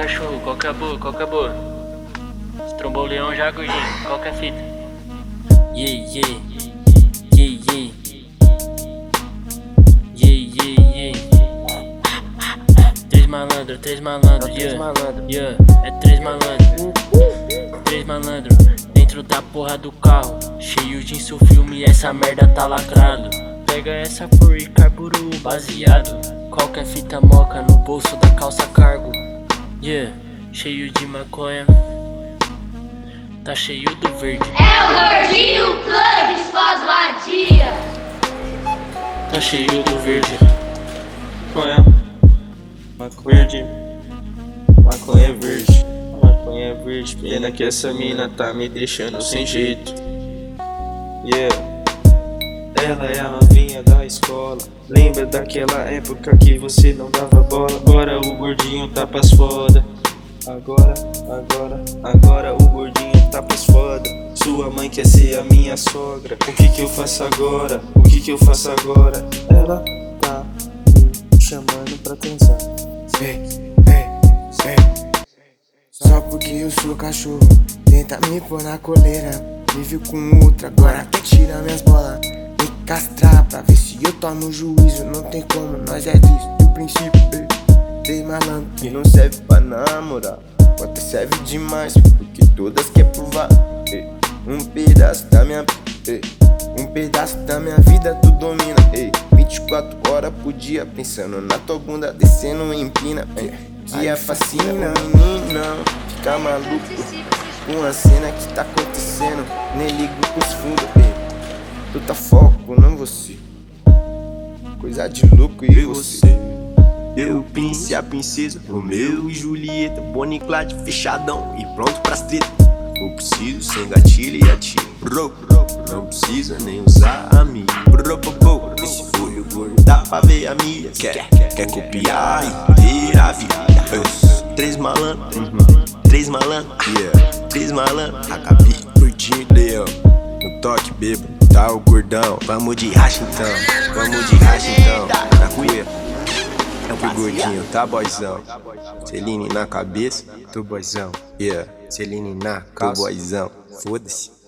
cachorro? Qual que é a boa? Qual que é a boa? Você trombou o leão já, gordinho? Qual que é a fita? Yeah, yeah. Yeah, yeah. Yeah, yeah, yeah. Três malandro, yeah. Yeah, é três malandro. Três malandro dentro da porra do carro, cheio de filme, essa merda tá lacrado. Pega essa porra e carbura o baseado. Qualquer fita moca no bolso da calça cargo. Yeah, cheio de maconha, tá cheio do verde. É o gordinho plug, suas vadia. Tá cheio do verde. Maconha verde. Maconha verde. Pena que essa mina tá me deixando sem jeito. Yeah. Ela é a novinha da escola. Lembra daquela época que você não dava bola? Agora o gordinho tá pras foda. Agora o gordinho tá pras foda. Sua mãe quer ser a minha sogra. O que eu faço agora? O que eu faço agora? Ela tá me chamando pra transar. Só porque eu sou cachorro, tenta me pôr na coleira. Me viu com outra, agora quer tirar minhas bolas. Me castrar pra ver se eu tomo juízo. Não tem como, nós é disso do princípio. Tem malandro que não serve pra namorar, quanto serve demais, porque todas quer provar. Um pedaço da minha vida tu domina. 24 horas por dia pensando na tua bunda descendo em empina. Que é fascina, menina, fica maluco com a cena que tá acontecendo. Nem ligo pros fundos, tu tá foco, não você. Coisa de louco e você. Eu, Prince, a princesa, Romeu e Julieta, Bonnie e Clyde, fechadão e pronto pras treta. Eu preciso sem gatilho e atiro. Não precisa nem usar a mira. Esse olho gordo dá pra ver a milha. Quer copiar e ter a vida. Três malandros, yeah. Três malandros, Acabi, curtinho, leão. No toque, bebo, tá o gordão. Vamos de racha então, na cuia. É o gordinho, tá boizão. Celine na cabeça, tô boizão. Yeah, Celine na calça, tô boizão. Foda-se.